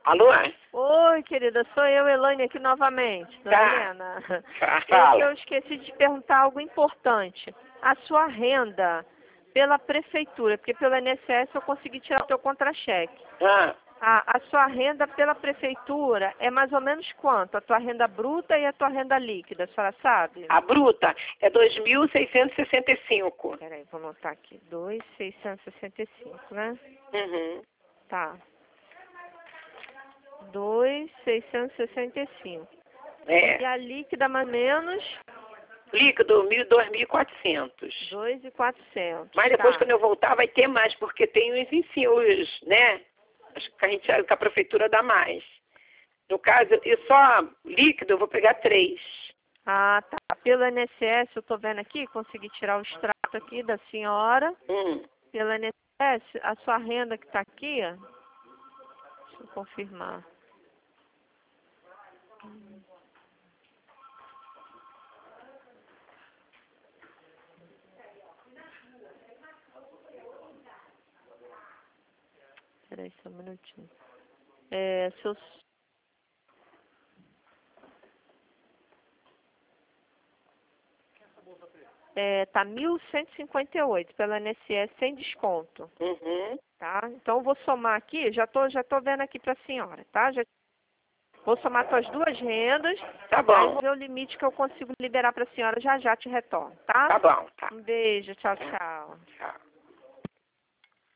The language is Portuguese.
Alô? Oi, querida, sou eu, Elaine, aqui novamente, dona Tá. Helena. Fala. Eu esqueci de perguntar algo importante. A sua renda pela prefeitura, porque pelo INSS eu consegui tirar o teu contra-cheque. Ah, A sua renda pela prefeitura é mais ou menos quanto? A tua renda bruta e a tua renda líquida, a senhora sabe? a bruta é 2.665. Peraí, vou anotar aqui. 2.665, né? Uhum. Tá. 2.665. E É. a líquida mais ou menos Líquido, 2.400. 2.400. Mas depois, Tá. quando eu voltar, vai ter mais, porque tem os ensinos, né? Acho que que a prefeitura dá mais. No caso, e só líquido, eu vou pegar 3. Ah, tá. Pelo INSS, eu tô vendo aqui, consegui tirar o extrato aqui da senhora. Pelo INSS, a sua renda que tá aqui, ó, deixa eu confirmar. Peraí, só um minutinho. Seus... tá 1.158 pelo INSS sem desconto, Uhum. tá? Então eu vou somar aqui, já tô vendo aqui pra senhora, tá? Vou somar suas duas rendas, Tá aí bom. vou ver o limite que eu consigo liberar pra senhora, já te retorno, tá? Tá bom, tá. Um beijo, tchau, tchau. Tchau.